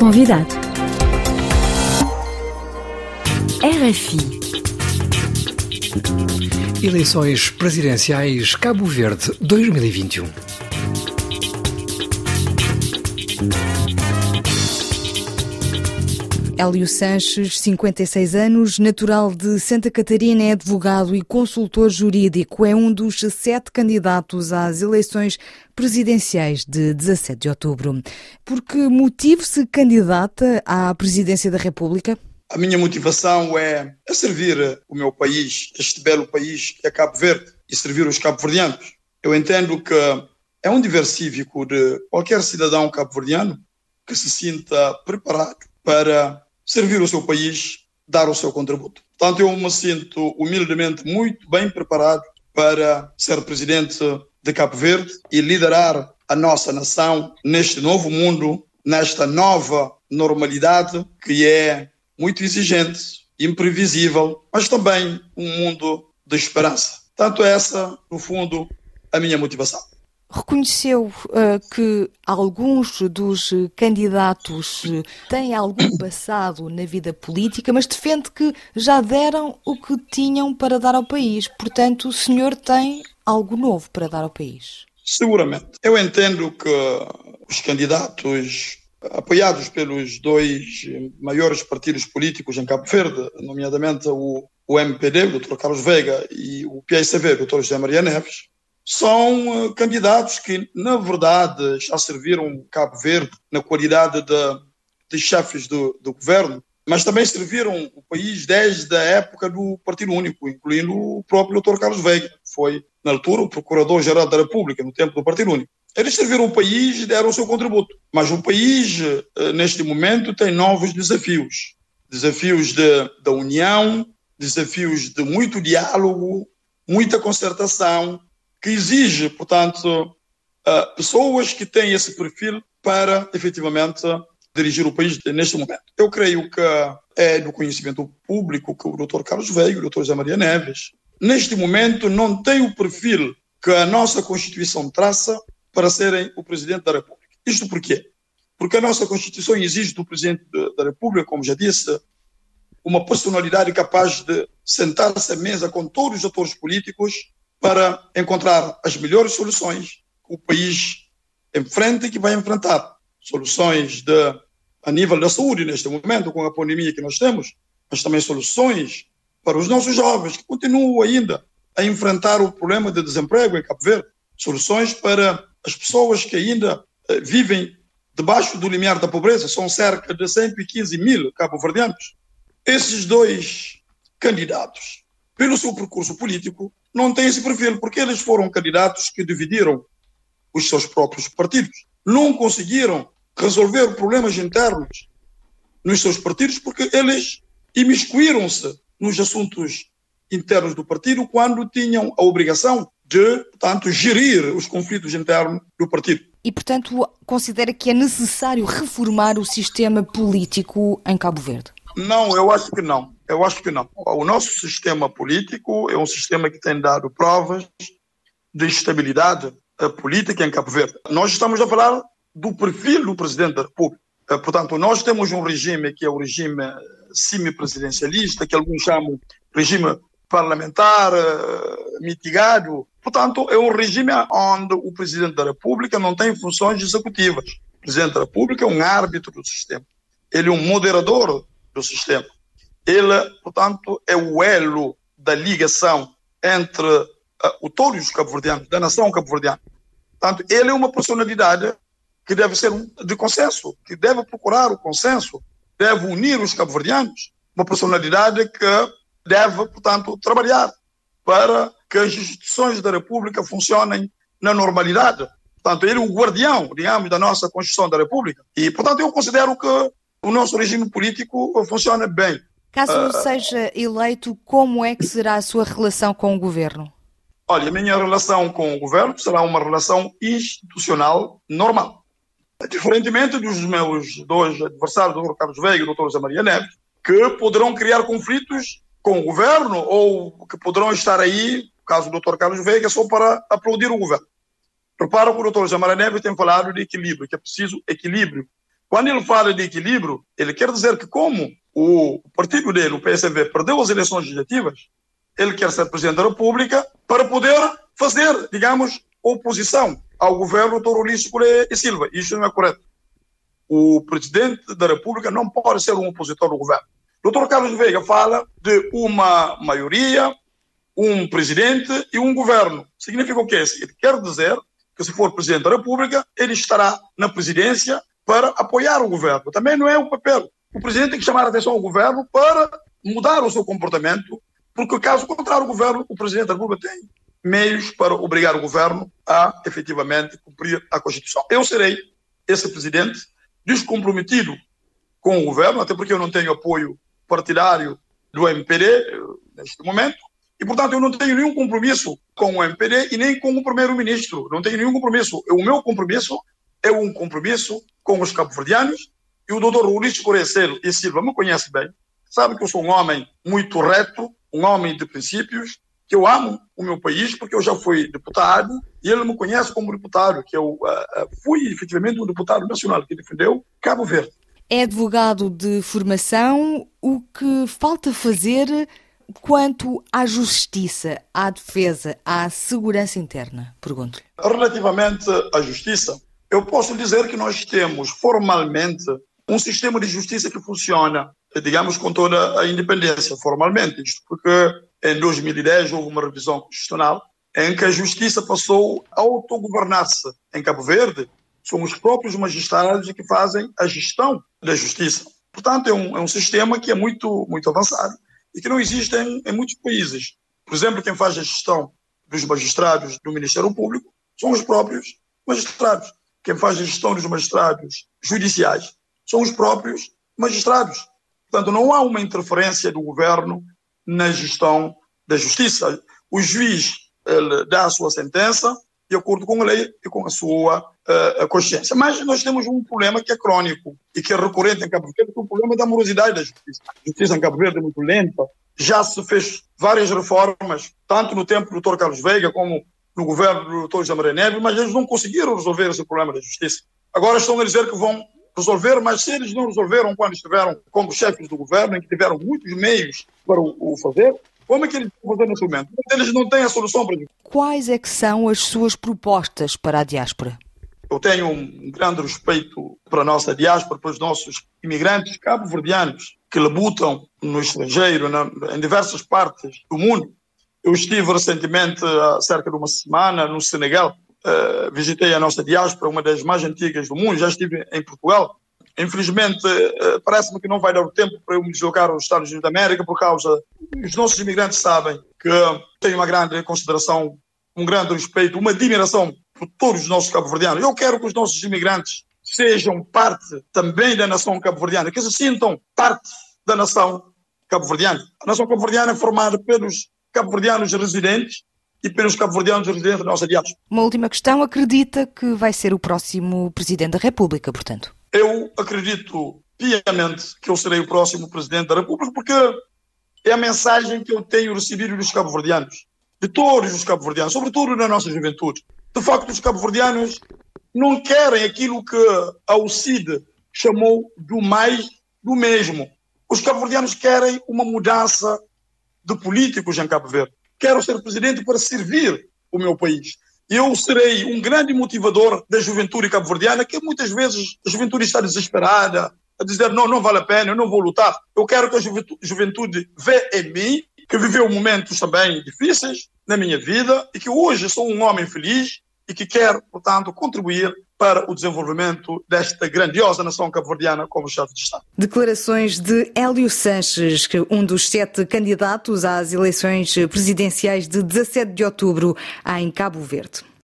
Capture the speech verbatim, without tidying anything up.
Convidado. R F I. Eleições presidenciais Cabo Verde dois mil e vinte e um. Hélio Sanches, cinquenta e seis anos, natural de Santa Catarina, é advogado e consultor jurídico. É um dos sete candidatos às eleições presidenciais de dezassete de outubro. Por que motivo se candidata à presidência da República? A minha motivação é, é servir o meu país, este belo país que é Cabo Verde, e servir os cabo-verdianos. Eu entendo que é um dever cívico de qualquer cidadão cabo-verdiano que se sinta preparado para servir o seu país, dar o seu contributo. Portanto, eu me sinto humildemente muito bem preparado para ser presidente de Cabo Verde e liderar a nossa nação neste novo mundo, nesta nova normalidade que é muito exigente, imprevisível, mas também um mundo de esperança. Tanto essa, no fundo, a minha motivação. Reconheceu uh, que alguns dos candidatos têm algum passado na vida política, mas defende que já deram o que tinham para dar ao país. Portanto, o senhor tem algo novo para dar ao país? Seguramente. Eu entendo que os candidatos apoiados pelos dois maiores partidos políticos em Cabo Verde, nomeadamente o, o M P D, o doutor Carlos Veiga, e o P S V, o doutor José Maria Neves, são uh, candidatos que, na verdade, já serviram Cabo Verde na qualidade de, de chefes do, do governo, mas também serviram o país desde a época do Partido Único, incluindo o próprio doutor Carlos Veiga, que foi, na altura, o Procurador-Geral da República, no tempo do Partido Único. Eles serviram o país e deram o seu contributo. Mas o país, uh, neste momento, tem novos desafios. Desafios de, da união, desafios de muito diálogo, muita concertação, que exige, portanto, uh, pessoas que têm esse perfil para, efetivamente, dirigir o país neste momento. Eu creio que é do conhecimento público que o doutor Carlos Veiga, o doutor José Maria Neves, neste momento não tem o perfil que a nossa Constituição traça para serem o Presidente da República. Isto por quê? Porque a nossa Constituição exige do Presidente da República, como já disse, uma personalidade capaz de sentar-se à mesa com todos os atores políticos para encontrar as melhores soluções que o país enfrenta e que vai enfrentar. Soluções de, a nível da saúde, neste momento, com a pandemia que nós temos, mas também soluções para os nossos jovens, que continuam ainda a enfrentar o problema de desemprego em Cabo Verde. Soluções para as pessoas que ainda eh, vivem debaixo do limiar da pobreza. São cerca de cento e quinze mil cabo-verdianos. Esses dois candidatos, pelo seu percurso político, não têm esse perfil, porque eles foram candidatos que dividiram os seus próprios partidos. Não conseguiram resolver problemas internos nos seus partidos, porque eles imiscuíram-se nos assuntos internos do partido quando tinham a obrigação de, portanto, gerir os conflitos internos do partido. E, portanto, considera que é necessário reformar o sistema político em Cabo Verde? Não, eu acho que não. Eu acho que não. O nosso sistema político é um sistema que tem dado provas de estabilidade política em Cabo Verde. Nós estamos a falar do perfil do Presidente da República. Portanto, nós temos um regime que é o regime semipresidencialista, que alguns chamam regime parlamentar, mitigado. Portanto, é um regime onde o Presidente da República não tem funções executivas. O Presidente da República é um árbitro do sistema. Ele é um moderador do sistema. Ele, portanto, é o elo da ligação entre uh, o todos os cabo-verdianos, da nação cabo-verdiana. Portanto, ele é uma personalidade que deve ser de consenso, que deve procurar o consenso, deve unir os cabo-verdianos. Uma personalidade que deve, portanto, trabalhar para que as instituições da República funcionem na normalidade. Portanto, ele é o guardião, digamos, da nossa Constituição da República. E, portanto, eu considero que o nosso regime político funciona bem. Caso uh, seja eleito, como é que será a sua relação com o governo? Olha, a minha relação com o governo será uma relação institucional normal. Diferentemente dos meus dois adversários, o doutor Carlos Veiga e o doutor José Maria Neves, que poderão criar conflitos com o governo ou que poderão estar aí, no caso do doutor Carlos Veiga, só para aplaudir o governo. Repara que o doutor José Maria Neves tem falado de equilíbrio, que é preciso equilíbrio Quando ele fala de equilíbrio, ele quer dizer que como o partido dele, o P S V, perdeu as eleições legislativas, ele quer ser Presidente da República para poder fazer, digamos, oposição ao governo doutor Ulisses Correia e Silva. Isso não é correto. O Presidente da República não pode ser um opositor do governo. O doutor Carlos Veiga fala de uma maioria, um presidente e um governo. Significa o quê? Ele quer dizer que se for Presidente da República, ele estará na presidência para apoiar o governo. Também não é o papel. O Presidente tem que chamar a atenção ao governo para mudar o seu comportamento, porque caso contrário o governo, o Presidente da República tem meios para obrigar o governo a efetivamente cumprir a Constituição. Eu serei esse Presidente descomprometido com o governo, até porque eu não tenho apoio partidário do M P D neste momento, e, portanto, eu não tenho nenhum compromisso com o M P D e nem com o primeiro-ministro. Não tenho nenhum compromisso. O meu compromisso é um compromisso com os cabo-verdianos, e o doutor Ulisses Correia e Silva me conhece bem, sabe que eu sou um homem muito reto, um homem de princípios, que eu amo o meu país, porque eu já fui deputado, e ele me conhece como deputado, que eu uh, fui efetivamente um deputado nacional que defendeu Cabo Verde. É advogado de formação. O que falta fazer quanto à justiça, à defesa, à segurança interna? Pergunto-lhe. Relativamente à justiça, eu posso dizer que nós temos formalmente um sistema de justiça que funciona, digamos, com toda a independência, formalmente. Isto porque em dois mil e dez houve uma revisão constitucional em que a justiça passou a autogovernar-se. Em Cabo Verde, são os próprios magistrados que fazem a gestão da justiça. Portanto, é um, é um sistema que é muito, muito avançado e que não existe em, em muitos países. Por exemplo, quem faz a gestão dos magistrados do Ministério Público são os próprios magistrados. Quem faz a gestão dos magistrados judiciais são os próprios magistrados. Portanto, não há uma interferência do governo na gestão da justiça. O juiz ele, dá a sua sentença de acordo com a lei e com a sua uh, consciência. Mas nós temos um problema que é crônico e que é recorrente em Cabo Verde, que é o problema da morosidade da justiça. A justiça em Cabo Verde é muito lenta. Já se fez várias reformas, tanto no tempo do doutor Carlos Veiga como no governo do doutor José Maria Neves, mas eles não conseguiram resolver esse problema da justiça. Agora estão a dizer que vão resolver, mas se eles não resolveram quando estiveram como chefes do governo, em que tiveram muitos meios para o, o fazer, como é que eles vão fazer nesse momento? Eles não têm a solução para isso. Quais é que são as suas propostas para a diáspora? Eu tenho um grande respeito para a nossa diáspora, para os nossos imigrantes cabo-verdianos que labutam no estrangeiro, na, em diversas partes do mundo. Eu estive recentemente, há cerca de uma semana, no Senegal. Uh, visitei a nossa diáspora, uma das mais antigas do mundo. Já estive em Portugal. Infelizmente, uh, parece-me que não vai dar o tempo para eu me deslocar aos Estados Unidos da América, por causa... Os nossos imigrantes sabem que tenho uma grande consideração, um grande respeito, uma admiração por todos os nossos cabo-verdianos. Eu quero que os nossos imigrantes sejam parte também da nação cabo-verdiana, que se sintam parte da nação cabo-verdiana. A nação cabo-verdiana é formada pelos cabo-verdianos residentes e pelos cabo-verdianos residentes da nossa diáspora. Uma última questão. Acredita que vai ser o próximo Presidente da República, portanto? Eu acredito piamente que eu serei o próximo Presidente da República, porque é a mensagem que eu tenho recebido dos cabo-verdianos, de todos os cabo-verdianos, sobretudo na nossa juventude. De facto, os cabo-verdianos não querem aquilo que a O C I D chamou do mais do mesmo. Os cabo-verdianos querem uma mudança de políticos em Cabo Verde. Quero ser presidente para servir o meu país. Eu serei um grande motivador da juventude cabo-verdiana, que muitas vezes a juventude está desesperada, a dizer, não, não vale a pena, eu não vou lutar. Eu quero que a juventude, juventude vê em mim, que viveu momentos também difíceis na minha vida e que hoje sou um homem feliz e que quer, portanto, contribuir para o desenvolvimento desta grandiosa nação cabo-verdiana como chefe de Estado. Declarações de Hélio Sanches, um dos sete candidatos às eleições presidenciais de dezassete de outubro em Cabo Verde.